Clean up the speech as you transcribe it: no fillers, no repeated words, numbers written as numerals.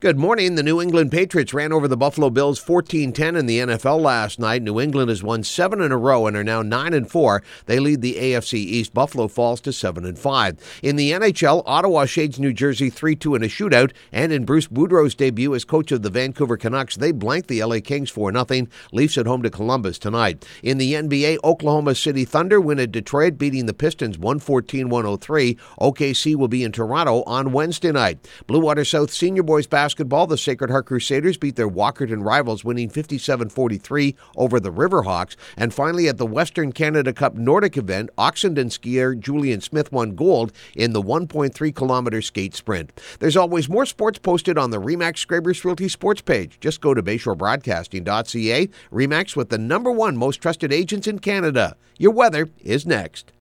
Good morning. The New England Patriots ran over the Buffalo Bills 14-10 in the NFL last night. New England has won 7 in a row and are now 9-4. They lead the AFC East. Buffalo falls to 7-5. In the NHL, Ottawa shades New Jersey 3-2 in a shootout. And in Bruce Boudreau's debut as coach of the Vancouver Canucks, they blanked the LA Kings 4-0. Leafs at home to Columbus tonight. In the NBA, Oklahoma City Thunder win at Detroit, beating the Pistons 114-103. OKC will be in Toronto on Wednesday night. Blue Water South Senior Boys Basketball, the Sacred Heart Crusaders beat their Walkerton rivals, winning 57-43 over the Riverhawks. And finally, at the Western Canada Cup Nordic event, Oxenden skier Julian Smith won gold in the 1.3-kilometer skate sprint. There's always more sports posted on the RE/MAX Scrabers Realty sports page. Just go to BayShoreBroadcasting.ca. RE/MAX with the #1 most trusted agents in Canada. Your weather is next.